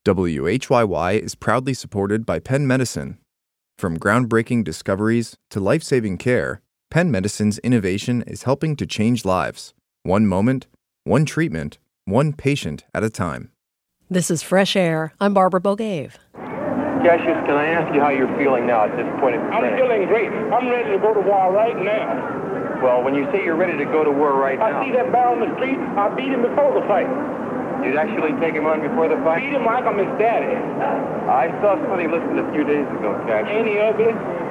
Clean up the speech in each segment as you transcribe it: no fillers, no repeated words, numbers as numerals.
WHYY is proudly supported by Penn Medicine. From groundbreaking discoveries to life-saving care, Penn Medicine's innovation is helping to change lives. One moment, one treatment, one patient at a time. This is Fresh Air. I'm Barbara Bogave. Cassius, can I ask you how you're feeling now at this point in the I'm feeling great. I'm ready to go to war right now. Well, when you say you're ready to go to war right now... I see that barrel in the street. I beat him before the fight. You'd actually take him on before the fight? Beat him like I'm his daddy. I saw somebody listen a few days ago, Cassius. Ain't he ugly?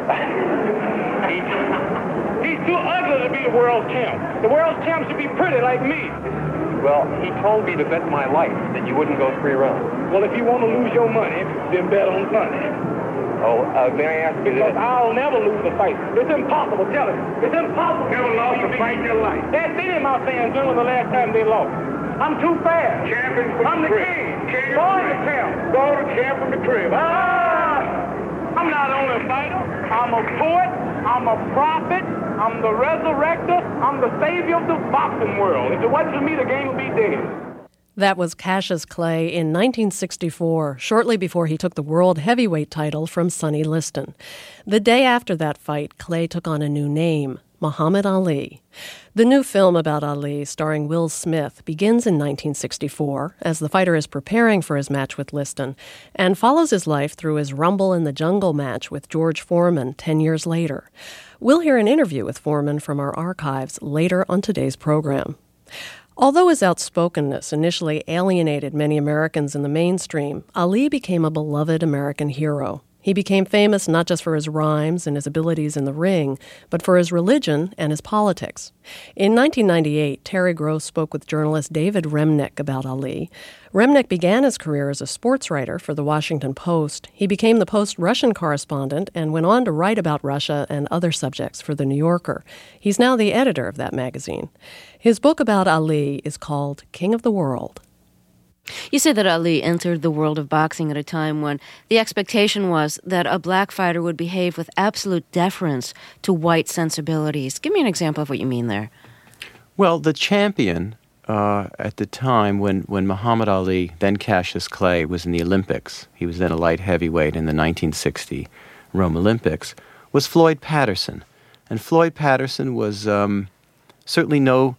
He's too ugly to be the world champ. The world champ should be pretty like me. Well, he told me to bet my life that you wouldn't go 3 rounds. Well, if you want to lose your money, then bet on Sunday. Oh, may I ask you Because this? I'll never lose a fight. It's impossible, tell him. It's impossible. Never lost a fight in your life. Ask any of my fans when was the last time they lost. I'm too fast. Champion from I'm the the crib. king. Boy, the champ. Go to champ from the crib. I'm not only a fighter. I'm a poet. I'm a prophet. I'm the resurrector. I'm the savior of the boxing world. If it wasn't for me, the game would be dead. That was Cassius Clay in 1964, shortly before he took the world heavyweight title from Sonny Liston. The day after that fight, Clay took on a new name, Muhammad Ali. The new film about Ali, starring Will Smith, begins in 1964 as the fighter is preparing for his match with Liston and follows his life through his Rumble in the Jungle match with George Foreman 10 years later. We'll hear an interview with Foreman from our archives later on today's program. Although his outspokenness initially alienated many Americans in the mainstream, Ali became a beloved American hero. He became famous not just for his rhymes and his abilities in the ring, but for his religion and his politics. In 1998, Terry Gross spoke with journalist David Remnick about Ali. Remnick began his career as a sports writer for the Washington Post. He became the Post Russian correspondent and went on to write about Russia and other subjects for The New Yorker. He's now the editor of that magazine. His book about Ali is called King of the World. You say that Ali entered the world of boxing at a time when the expectation was that a black fighter would behave with absolute deference to white sensibilities. Give me an example of what you mean there. Well, the champion at the time when Muhammad Ali, then Cassius Clay, was in the Olympics, he was then a light heavyweight in the 1960 Rome Olympics, was Floyd Patterson. And Floyd Patterson was certainly no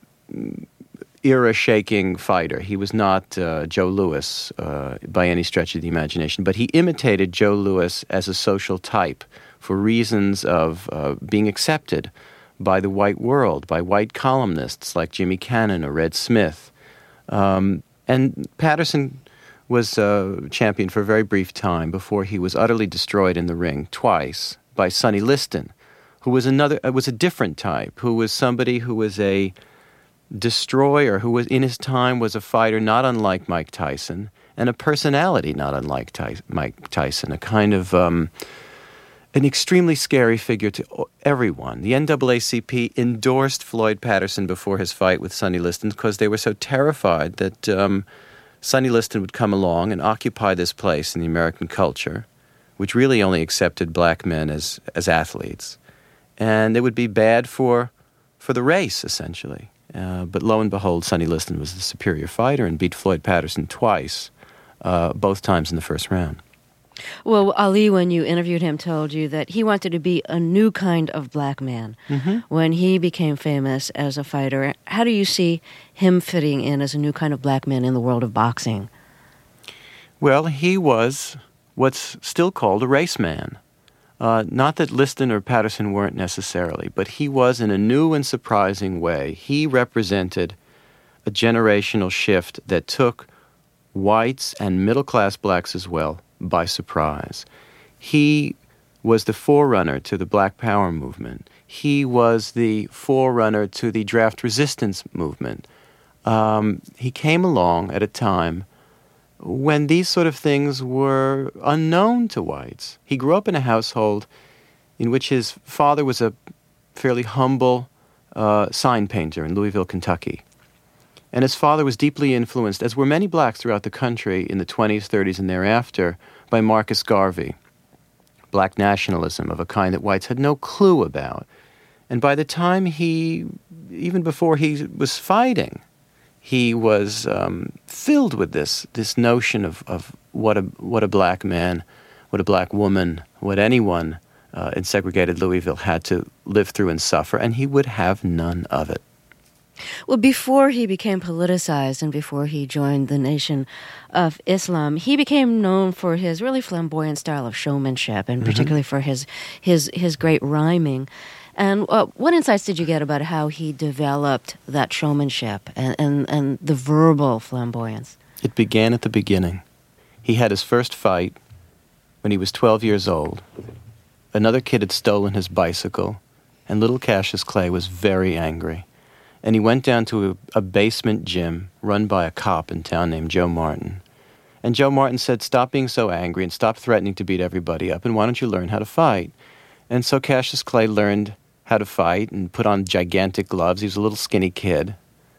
era-shaking fighter. He was not Joe Louis by any stretch of the imagination, but he imitated Joe Louis as a social type for reasons of being accepted by the white world, by white columnists like Jimmy Cannon or Red Smith. And Patterson was champion for a very brief time before he was utterly destroyed in the ring twice by Sonny Liston, who was a different type, who was somebody who was a destroyer, who was in his time was a fighter not unlike Mike Tyson, and a personality not unlike Mike Tyson, a kind of an extremely scary figure to everyone. The NAACP endorsed Floyd Patterson before his fight with Sonny Liston because they were so terrified that Sonny Liston would come along and occupy this place in the American culture, which really only accepted black men as athletes, and it would be bad for the race, essentially. But lo and behold, Sonny Liston was the superior fighter and beat Floyd Patterson twice, both times in the first round. Well, Ali, when you interviewed him, told you that he wanted to be a new kind of black man. Mm-hmm. When he became famous as a fighter, how do you see him fitting in as a new kind of black man in the world of boxing? Well, he was what's still called a race man. Not that Liston or Patterson weren't necessarily, but he was in a new and surprising way. He represented a generational shift that took whites and middle-class blacks as well by surprise. He was the forerunner to the Black Power movement. He was the forerunner to the draft resistance movement. He came along at a time when these sort of things were unknown to whites. He grew up in a household in which his father was a fairly humble sign painter in Louisville, Kentucky. And his father was deeply influenced, as were many blacks throughout the country in the 20s, 30s, and thereafter, by Marcus Garvey, black nationalism of a kind that whites had no clue about. And by the time even before he was fighting, he was filled with this notion of what a black man, what a black woman, what anyone in segregated Louisville had to live through and suffer, and he would have none of it. Well, before he became politicized and before he joined the Nation of Islam, he became known for his really flamboyant style of showmanship, and particularly for his great rhyming. And what insights did you get about how he developed that showmanship and the verbal flamboyance? It began at the beginning. He had his first fight when he was 12 years old. Another kid had stolen his bicycle, and little Cassius Clay was very angry. And he went down to a basement gym run by a cop in town named Joe Martin. And Joe Martin said, "Stop being so angry and stop threatening to beat everybody up, and why don't you learn how to fight?" And so Cassius Clay learned how to fight and put on gigantic gloves. He was a little skinny kid.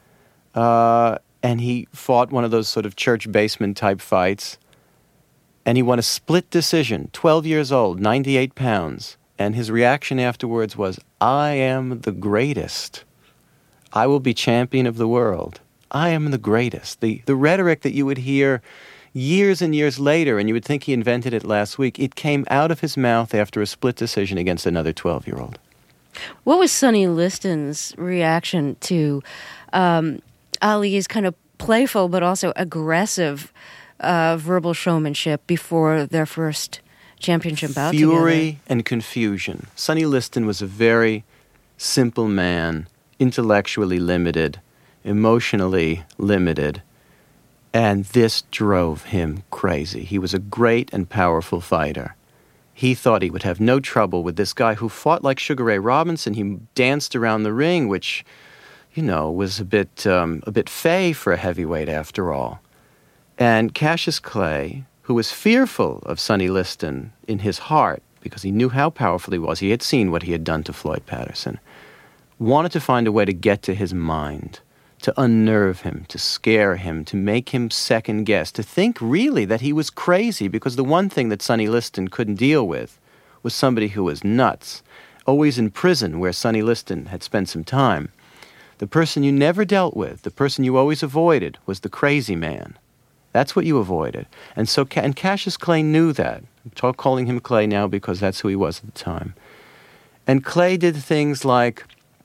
And he fought one of those sort of church basement type fights. And he won a split decision, 12 years old, 98 pounds. And his reaction afterwards was, "I am the greatest. I will be champion of the world. I am the greatest." The rhetoric that you would hear years and years later, and you would think he invented it last week, it came out of his mouth after a split decision against another 12-year-old. What was Sonny Liston's reaction to Ali's kind of playful but also aggressive verbal showmanship before their first championship bout together? Fury and confusion. Sonny Liston was a very simple man, intellectually limited, emotionally limited, and this drove him crazy. He was a great and powerful fighter. He thought he would have no trouble with this guy who fought like Sugar Ray Robinson. He danced around the ring, which, was a bit fey for a heavyweight after all. And Cassius Clay, who was fearful of Sonny Liston in his heart because he knew how powerful he was, he had seen what he had done to Floyd Patterson, wanted to find a way to get to his mind, to unnerve him, to scare him, to make him second guess, to think really that he was crazy, because the one thing that Sonny Liston couldn't deal with was somebody who was nuts, always in prison where Sonny Liston had spent some time. The person you never dealt with, the person you always avoided, was the crazy man. That's what you avoided. And so Cassius Clay knew that. I'm calling him Clay now because that's who he was at the time. And Clay did things like,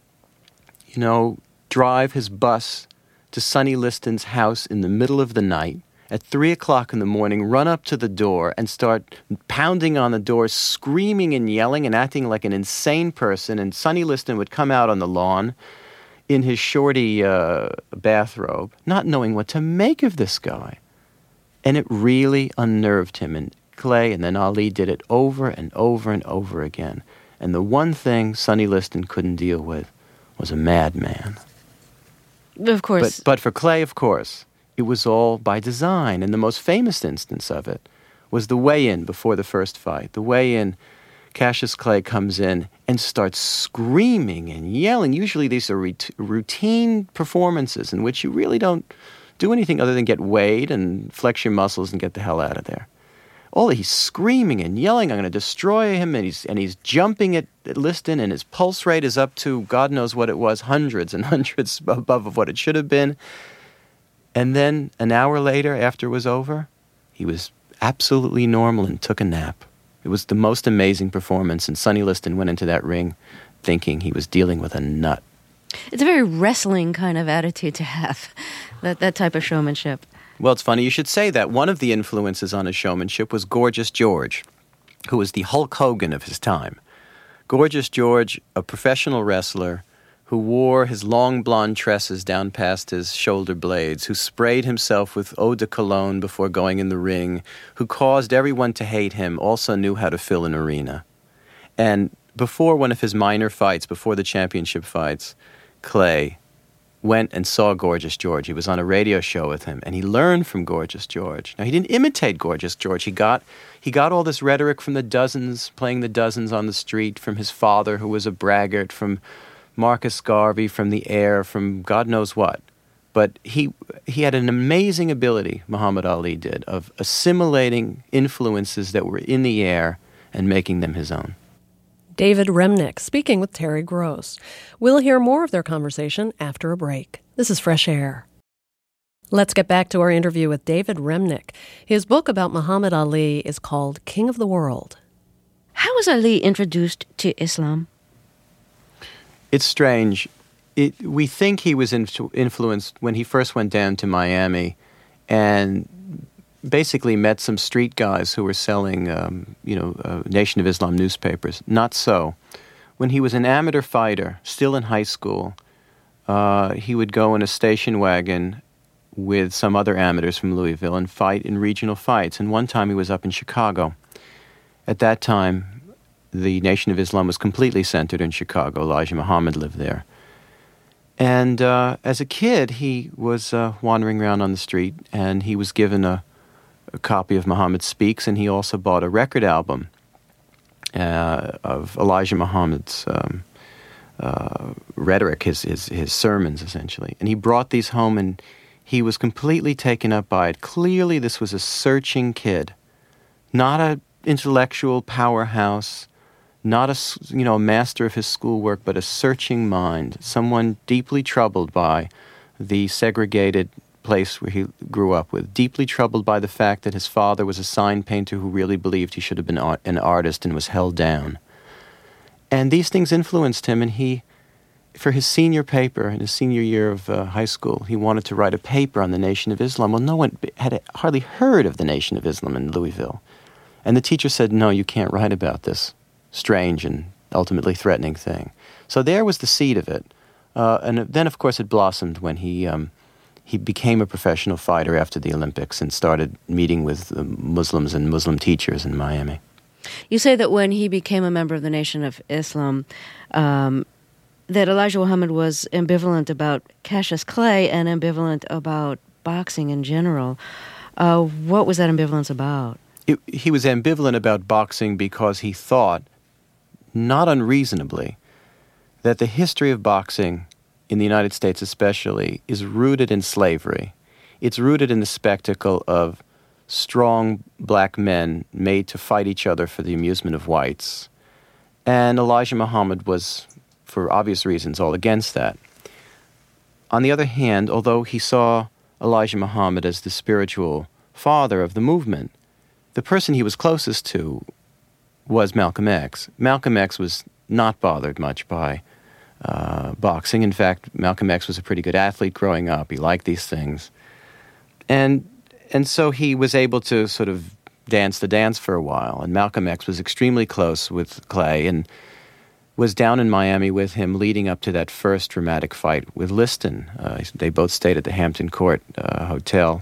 drive his bus to Sonny Liston's house in the middle of the night at 3 o'clock in the morning, run up to the door and start pounding on the door, screaming and yelling and acting like an insane person. And Sonny Liston would come out on the lawn in his shorty bathrobe, not knowing what to make of this guy. And it really unnerved him. And Clay and then Ali did it over and over and over again. And the one thing Sonny Liston couldn't deal with was a madman. Of course. But for Clay, of course, it was all by design. And the most famous instance of it was the weigh-in before the first fight. The weigh-in, Cassius Clay comes in and starts screaming and yelling. Usually these are routine performances in which you really don't do anything other than get weighed and flex your muscles and get the hell out of there. He's screaming and yelling, "I'm going to destroy him," and he's jumping at Liston, and his pulse rate is up to God knows what it was, hundreds and hundreds above of what it should have been. And then an hour later, after it was over, he was absolutely normal and took a nap. It was the most amazing performance, and Sonny Liston went into that ring thinking he was dealing with a nut. It's a very wrestling kind of attitude to have, that type of showmanship. Well, it's funny you should say that. One of the influences on his showmanship was Gorgeous George, who was the Hulk Hogan of his time. Gorgeous George, a professional wrestler who wore his long blonde tresses down past his shoulder blades, who sprayed himself with eau de cologne before going in the ring, who caused everyone to hate him, also knew how to fill an arena. And before one of his minor fights, before the championship fights, Clay went and saw Gorgeous George. He was on a radio show with him, and he learned from Gorgeous George. Now, he didn't imitate Gorgeous George. He got all this rhetoric from the dozens, playing the dozens on the street, from his father, who was a braggart, from Marcus Garvey, from the Air, from God knows what. But he had an amazing ability, Muhammad Ali did, of assimilating influences that were in the air and making them his own. David Remnick speaking with Terry Gross. We'll hear more of their conversation after a break. This is Fresh Air. Let's get back to our interview with David Remnick. His book about Muhammad Ali is called King of the World. How was Ali introduced to Islam? It's strange. We think he was influenced when he first went down to Miami and basically met some street guys who were selling, Nation of Islam newspapers. Not so. When he was an amateur fighter, still in high school, he would go in a station wagon with some other amateurs from Louisville and fight in regional fights. And one time he was up in Chicago. At that time, the Nation of Islam was completely centered in Chicago. Elijah Muhammad lived there. And as a kid, he was wandering around on the street, and he was given a copy of Muhammad Speaks, and he also bought a record album of Elijah Muhammad's rhetoric, his sermons, essentially. And he brought these home, and he was completely taken up by it. Clearly, this was a searching kid, not an intellectual powerhouse, not a master of his schoolwork, but a searching mind, someone deeply troubled by the segregated place where he grew up with, deeply troubled by the fact that his father was a sign painter who really believed he should have been an artist and was held down. And these things influenced him, and he, for his senior paper, in his senior year of high school, he wanted to write a paper on the Nation of Islam. Well, no one had hardly heard of the Nation of Islam in Louisville. And the teacher said, no, you can't write about this strange and ultimately threatening thing. So there was the seed of it. And then, of course, it blossomed when he became a professional fighter after the Olympics and started meeting with Muslims and Muslim teachers in Miami. You say that when he became a member of the Nation of Islam, that Elijah Muhammad was ambivalent about Cassius Clay and ambivalent about boxing in general. What was that ambivalence about? He was ambivalent about boxing because he thought, not unreasonably, that the history of boxing, in the United States especially, is rooted in slavery. It's rooted in the spectacle of strong black men made to fight each other for the amusement of whites. And Elijah Muhammad was, for obvious reasons, all against that. On the other hand, although he saw Elijah Muhammad as the spiritual father of the movement, the person he was closest to was Malcolm X. Malcolm X was not bothered much by boxing. In fact, Malcolm X was a pretty good athlete growing up. He liked these things. And so he was able to sort of dance the dance for a while. And Malcolm X was extremely close with Clay and was down in Miami with him leading up to that first dramatic fight with Liston. They both stayed at the Hampton Court Hotel.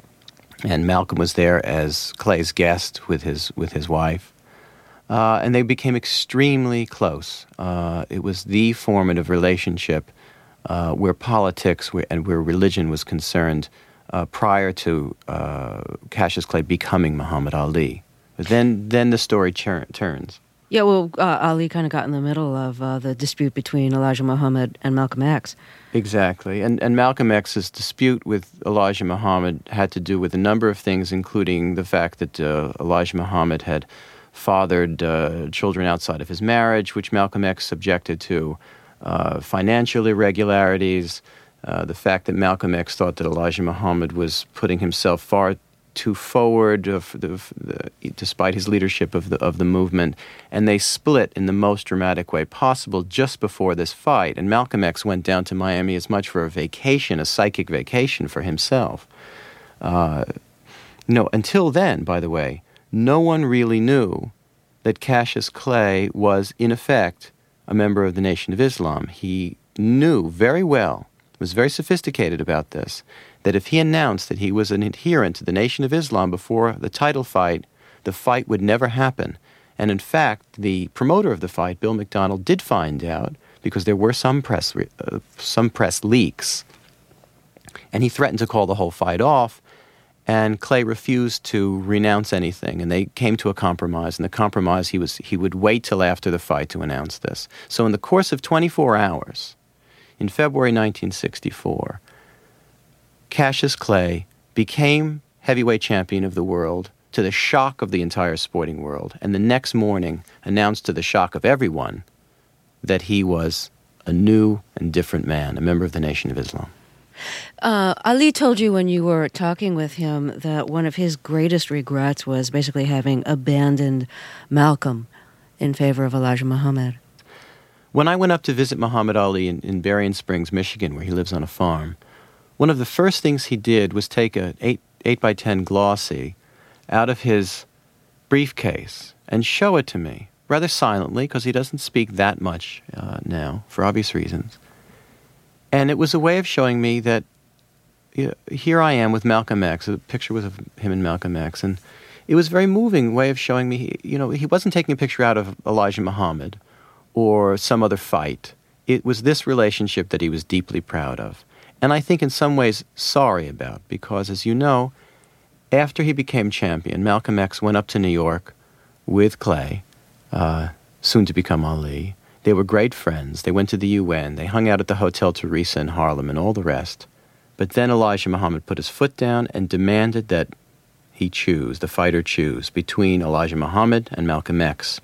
And Malcolm was there as Clay's guest with his wife. And they became extremely close. It was the formative relationship where politics and where religion was concerned prior to Cassius Clay becoming Muhammad Ali. But then the story turns. Yeah, well, Ali kind of got in the middle of the dispute between Elijah Muhammad and Malcolm X. Exactly. And Malcolm X's dispute with Elijah Muhammad had to do with a number of things, including the fact that Elijah Muhammad had fathered children outside of his marriage, which Malcolm X objected to, financial irregularities, the fact that Malcolm X thought that Elijah Muhammad was putting himself far too forward despite his leadership of the movement, and they split in the most dramatic way possible just before this fight. And Malcolm X went down to Miami as much for a vacation, a psychic vacation for himself. Until then, by the way, no one really knew that Cassius Clay was, in effect, a member of the Nation of Islam. He knew very well, was very sophisticated about this, that if he announced that he was an adherent to the Nation of Islam before the title fight, the fight would never happen. And in fact, the promoter of the fight, Bill McDonald, did find out because there were some press leaks. And he threatened to call the whole fight off, and Clay refused to renounce anything, and they came to a compromise. And the compromise, he would wait till after the fight to announce this. So in the course of 24 hours, in February 1964, Cassius Clay became heavyweight champion of the world to the shock of the entire sporting world, and the next morning announced to the shock of everyone that he was a new and different man, a member of the Nation of Islam. Ali told you when you were talking with him that one of his greatest regrets was basically having abandoned Malcolm in favor of Elijah Muhammad. When I went up to visit Muhammad Ali in Berrien Springs, Michigan, where he lives on a farm, one of the first things he did was take a 8 by 10 glossy out of his briefcase and show it to me, rather silently, because he doesn't speak that much now, for obvious reasons. And it was a way of showing me that here I am with Malcolm X. The picture was of him and Malcolm X. And it was a very moving way of showing me, he wasn't taking a picture out of Elijah Muhammad or some other fight. It was this relationship that he was deeply proud of. And I think in some ways sorry about, because as you know, after he became champion, Malcolm X went up to New York with Clay, soon to become Ali. They were great friends. They went to the UN. They hung out at the Hotel Teresa in Harlem and all the rest. But then Elijah Muhammad put his foot down and demanded that the fighter choose between Elijah Muhammad and Malcolm X.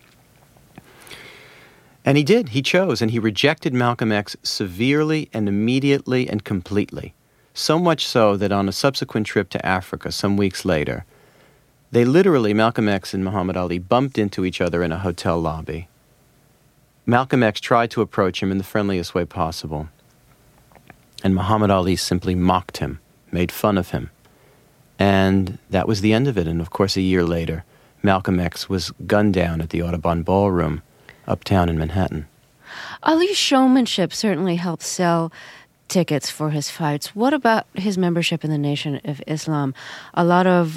And he did. He chose, and he rejected Malcolm X severely and immediately and completely. So much so that on a subsequent trip to Africa some weeks later, Malcolm X and Muhammad Ali bumped into each other in a hotel lobby. Malcolm X tried to approach him in the friendliest way possible, and Muhammad Ali simply mocked him, made fun of him. And that was the end of it. And of course, a year later, Malcolm X was gunned down at the Audubon Ballroom uptown in Manhattan. Ali's showmanship certainly helped sell tickets for his fights. What about his membership in the Nation of Islam? A lot of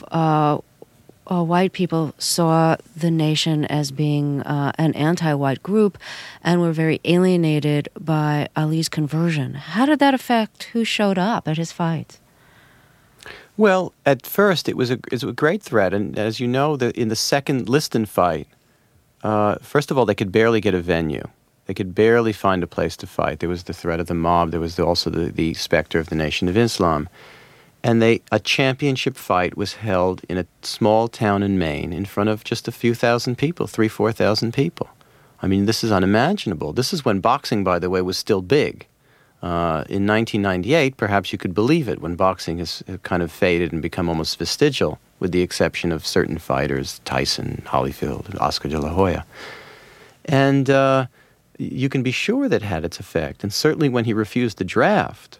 white people saw the Nation as being an anti-white group and were very alienated by Ali's conversion. How did that affect who showed up at his fights? Well, at first it was a great threat, and as you know, in the second Liston fight, first of all, they could barely get a venue. They could barely find a place to fight. There was the threat of the mob. There was also the specter of the Nation of Islam. And a championship fight was held in a small town in Maine in front of just a few thousand people, 4,000 people. I mean, this is unimaginable. This is when boxing, by the way, was still big. In 1998, perhaps you could believe it, when boxing has kind of faded and become almost vestigial, with the exception of certain fighters, Tyson, Holyfield, Oscar de la Hoya. And you can be sure that had its effect. And certainly when he refused the draft,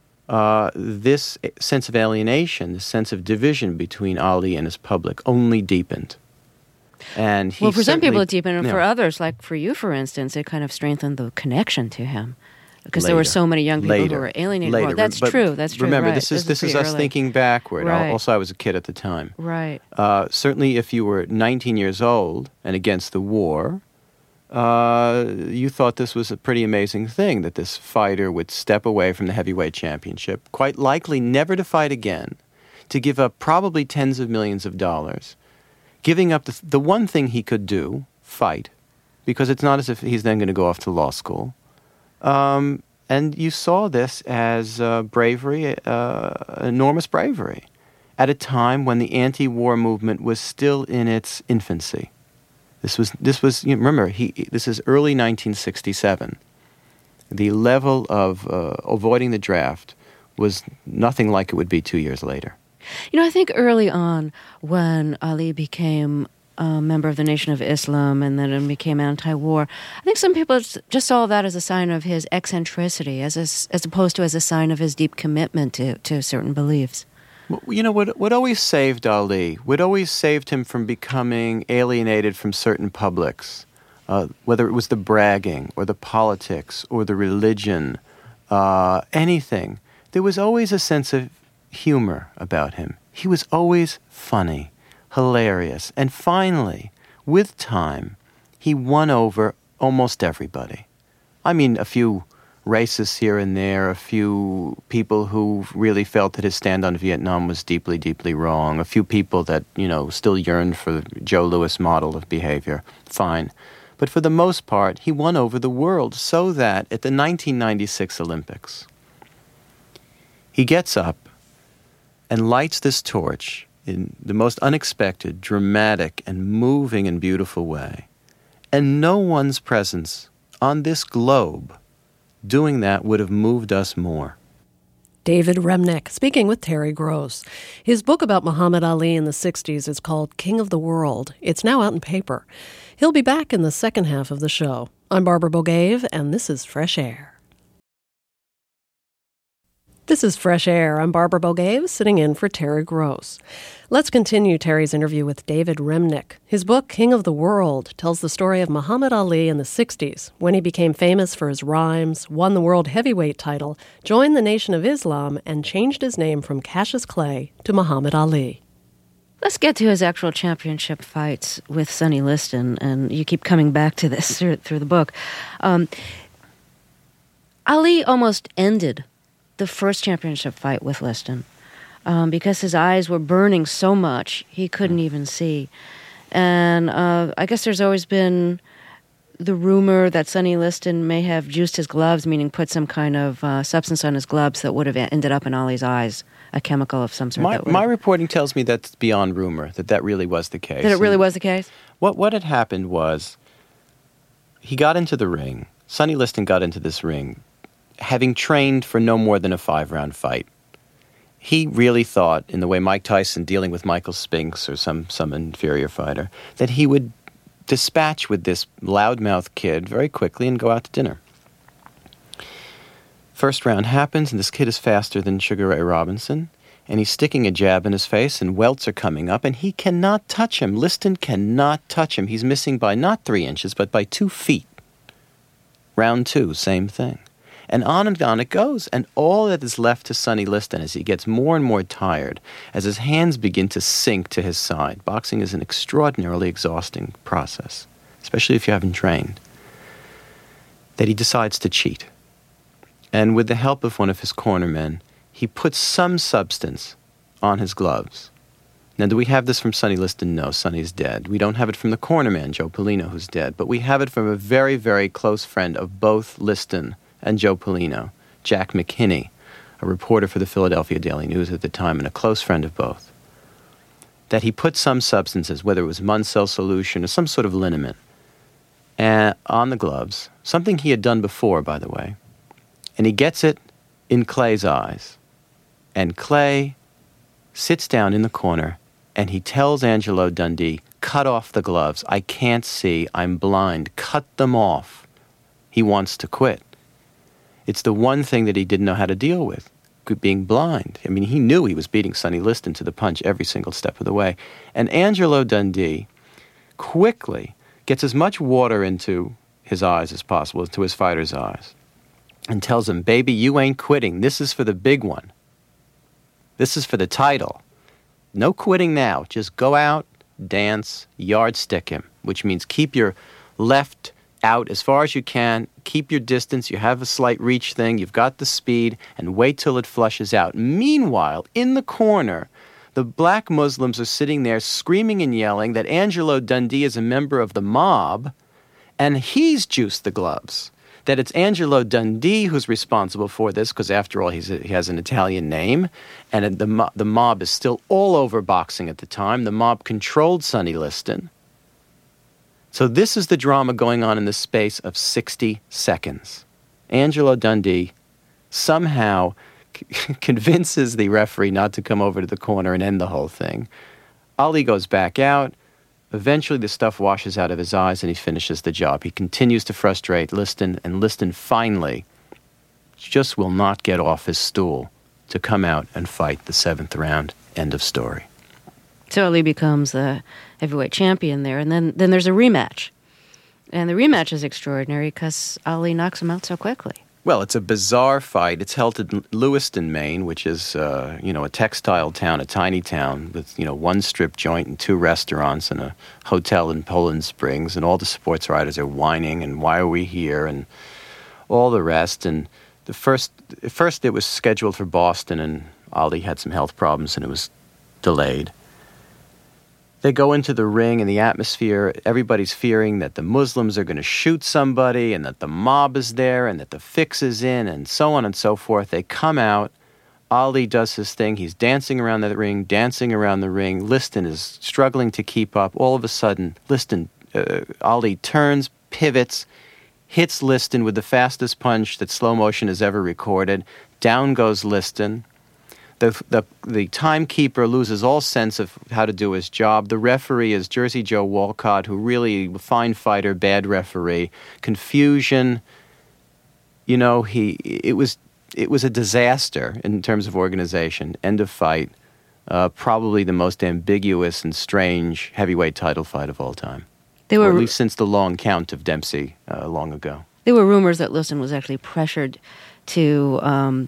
this sense of alienation, this sense of division between Ali and his public only deepened. And for some people it deepened, and for others, like for you, for instance, it kind of strengthened the connection to him. Because there were so many young people who were alienated. Well, that's true. Remember, right. this is us thinking backward. Right. Also, I was a kid at the time. Right. Certainly, if you were 19 years old and against the war, you thought this was a pretty amazing thing, that this fighter would step away from the heavyweight championship, quite likely never to fight again, to give up probably tens of millions of dollars, giving up the one thing he could do, fight, because it's not as if he's then going to go off to law school. And you saw this as bravery, enormous bravery, at a time when the anti-war movement was still in its infancy. This was. Remember, this is early 1967. The level of avoiding the draft was nothing like it would be 2 years later. I think early on, when Ali became a member of the Nation of Islam and then became anti-war, I think some people just saw that as a sign of his eccentricity, as opposed to as a sign of his deep commitment to certain beliefs. What always saved Ali, what always saved him from becoming alienated from certain publics, whether it was the bragging or the politics or the religion, anything, there was always a sense of humor about him. He was always funny, hilarious, and finally, with time, he won over almost everybody. I mean, a few racists here and there, a few people who really felt that his stand on Vietnam was deeply, deeply wrong, a few people that, still yearned for the Joe Louis model of behavior, fine. But for the most part, he won over the world, so that at the 1996 Olympics, he gets up and lights this torch in the most unexpected, dramatic, and moving and beautiful way. And no one's presence on this globe doing that would have moved us more. David Remnick, speaking with Terry Gross. His book about Muhammad Ali in the 60s is called King of the World. It's now out in paper. He'll be back in the second half of the show. I'm Barbara Bogave, and this is Fresh Air. This is Fresh Air. I'm Barbara Bogave, sitting in for Terry Gross. Let's continue Terry's interview with David Remnick. His book, King of the World, tells the story of Muhammad Ali in the 60s, when he became famous for his rhymes, won the world heavyweight title, joined the Nation of Islam, and changed his name from Cassius Clay to Muhammad Ali. Let's get to his actual championship fights with Sonny Liston, and you keep coming back to this through the book. Ali almost ended the first championship fight with Liston because his eyes were burning so much he couldn't even see. And I guess there's always been the rumor that Sonny Liston may have juiced his gloves, meaning put some kind of substance on his gloves that would have ended up in Ali's eyes, a chemical of some sort. My reporting tells me that's beyond rumor, that really was the case. That it really was the case? What had happened was he got into the ring. Sonny Liston got into this ring having trained for no more than a 5-round fight. He really thought, in the way Mike Tyson dealing with Michael Spinks or some inferior fighter, that he would dispatch with this loudmouth kid very quickly and go out to dinner. First round happens, and this kid is faster than Sugar Ray Robinson, and he's sticking a jab in his face, and welts are coming up, and he cannot touch him. Liston cannot touch him. He's missing by not 3 inches, but by 2 feet. Round 2, same thing. And on it goes. And all that is left to Sonny Liston as he gets more and more tired, as his hands begin to sink to his side. Boxing is an extraordinarily exhausting process, especially if you haven't trained, that he decides to cheat. And with the help of one of his cornermen, he puts some substance on his gloves. Now, do we have this from Sonny Liston? No, Sonny's dead. We don't have it from the cornerman, Joe Polino, who's dead. But we have it from a very, very close friend of both Liston and Joe Polino, Jack McKinney, a reporter for the Philadelphia Daily News at the time and a close friend of both, that he put some substances, whether it was Munsell solution or some sort of liniment, on the gloves, something he had done before, by the way, and he gets it in Clay's eyes. And Clay sits down in the corner and he tells Angelo Dundee, cut off the gloves. I can't see. I'm blind. Cut them off. He wants to quit. It's the one thing that he didn't know how to deal with, being blind. I mean, he knew he was beating Sonny Liston to the punch every single step of the way. And Angelo Dundee quickly gets as much water into his eyes as possible, into his fighter's eyes, and tells him, baby, you ain't quitting. This is for the big one. This is for the title. No quitting now. Just go out, dance, yardstick him, which means keep your left out as far as you can, keep your distance, you have a slight reach thing, you've got the speed, and wait till it flushes out. Meanwhile, in the corner, the black Muslims are sitting there screaming and yelling that Angelo Dundee is a member of the mob, and he's juiced the gloves. That it's Angelo Dundee who's responsible for this, because after all, he has an Italian name, and the mob is still all over boxing at the time. The mob controlled Sonny Liston. So this is the drama going on in the space of 60 seconds. Angelo Dundee somehow convinces the referee not to come over to the corner and end the whole thing. Ali goes back out. Eventually the stuff washes out of his eyes and he finishes the job. He continues to frustrate Liston, and Liston finally just will not get off his stool to come out and fight the 7th round. End of story. So Ali becomes the heavyweight champion there, and then there's a rematch. And the rematch is extraordinary because Ali knocks him out so quickly. Well, it's a bizarre fight. It's held in Lewiston, Maine, which is, a textile town, a tiny town with, one strip joint and 2 restaurants and a hotel in Poland Springs, and all the sports writers are whining, and why are we here, and all the rest. And first it was scheduled for Boston, and Ali had some health problems, and it was delayed. They go into the ring, and the atmosphere, everybody's fearing that the Muslims are going to shoot somebody and that the mob is there and that the fix is in and so on and so forth. They come out. Ali does his thing. He's dancing around the ring. Liston is struggling to keep up. All of a sudden, Ali turns, pivots. hits Liston with the fastest punch that slow motion has ever recorded. Down goes Liston. The timekeeper loses all sense of how to do his job. The referee is Jersey Joe Walcott, who really, fine fighter, bad referee. Confusion. It was a disaster in terms of organization. End of fight. Probably the most ambiguous and strange heavyweight title fight of all time. Or at least since the long count of Dempsey long ago. There were rumors that Liston was actually pressured to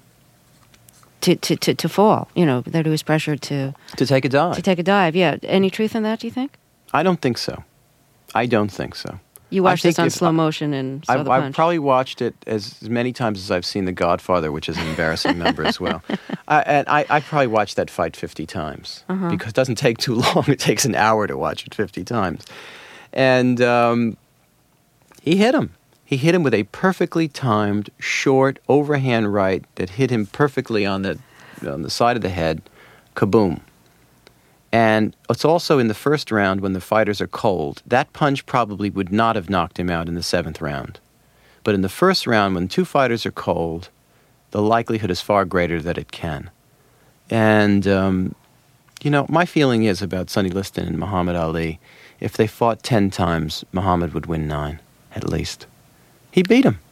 fall. That he was pressured to take a dive. To take a dive. Yeah. Any truth in that? Do you think? I don't think so. You watched this on slow motion and saw the punch. I've probably watched it as many times as I've seen The Godfather, which is an embarrassing number as well. And I probably watched that fight 50 times because it doesn't take too long. It takes an hour to watch it 50 times. And he hit him. He hit him with a perfectly timed, short, overhand right that hit him perfectly on the side of the head. Kaboom. And it's also in the first round when the fighters are cold. That punch probably would not have knocked him out in the 7th round. But in the first round, when 2 fighters are cold, the likelihood is far greater that it can. And, my feeling is about Sonny Liston and Muhammad Ali, if they fought 10 times, Muhammad would win 9, at least. He beat him.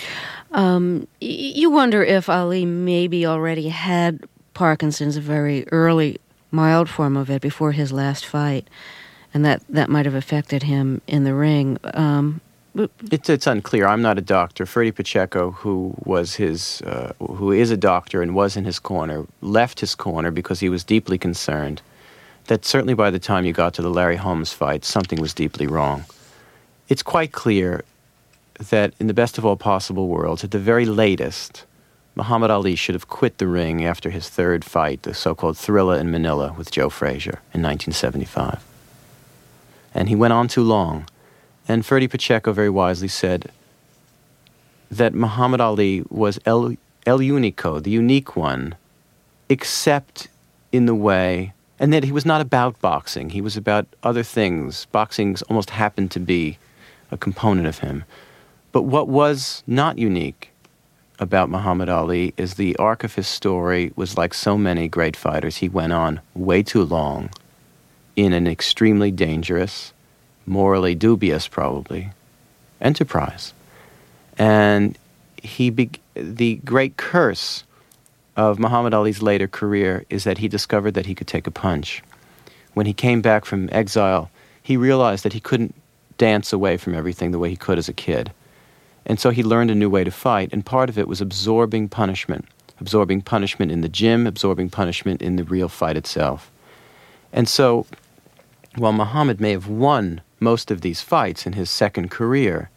You wonder if Ali maybe already had Parkinson's, a very early, mild form of it, before his last fight, and that might have affected him in the ring. It's unclear. I'm not a doctor. Freddie Pacheco, who is a doctor and was in his corner, left his corner because he was deeply concerned that certainly by the time you got to the Larry Holmes fight, something was deeply wrong. It's quite clear that in the best of all possible worlds, at the very latest, Muhammad Ali should have quit the ring after his 3rd fight, the so-called Thrilla in Manila with Joe Frazier in 1975. And he went on too long. And Freddie Pacheco very wisely said that Muhammad Ali was El Unico, the unique one, except in the way, and that he was not about boxing. He was about other things. Boxing almost happened to be a component of him. But what was not unique about Muhammad Ali is the arc of his story was like so many great fighters. He went on way too long in an extremely dangerous, morally dubious probably, enterprise. And the great curse of Muhammad Ali's later career is that he discovered that he could take a punch. When he came back from exile, he realized that he couldn't dance away from everything the way he could as a kid. And so he learned a new way to fight, and part of it was absorbing punishment in the gym, absorbing punishment in the real fight itself. And so, while Muhammad may have won most of these fights in his second career,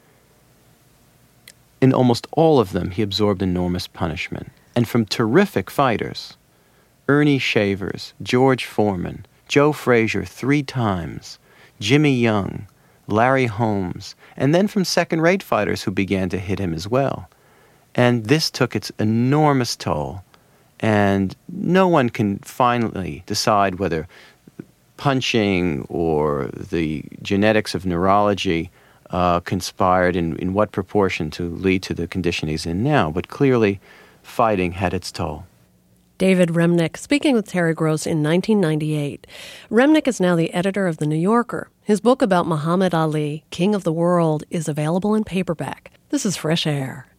in almost all of them he absorbed enormous punishment. And from terrific fighters, Ernie Shavers, George Foreman, Joe Frazier 3 times, Jimmy Young, Larry Holmes, and then from second-rate fighters who began to hit him as well. And this took its enormous toll, and no one can finally decide whether punching or the genetics of neurology conspired in what proportion to lead to the condition he's in now, but clearly fighting had its toll. David Remnick, speaking with Terry Gross in 1998. Remnick is now the editor of The New Yorker. His book about Muhammad Ali, King of the World, is available in paperback. This is Fresh Air.